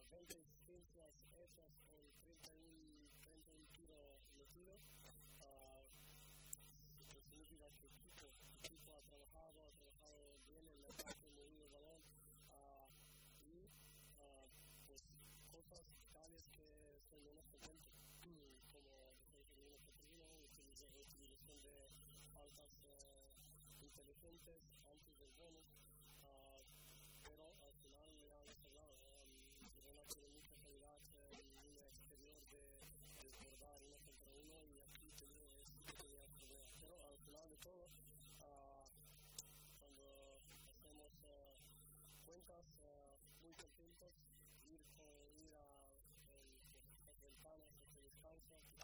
20 asistencias hechas con 31 tiros metidos. Eso significa que el equipo ha trabajado bien en el ataque, movido el balón, y pues cosas tales que estoy menos contento, como defensa de 1-1, utilización de faltas inteligentes antes del bonus, pero al final ya hemos hablado, Girona tiene mucha calidad en línea exterior de desbordar 1-1, y aquí tenía problemas, pero al final de todo, cuando hacemos cuentas, muy contentos, ir a las ventanas, que se descansa,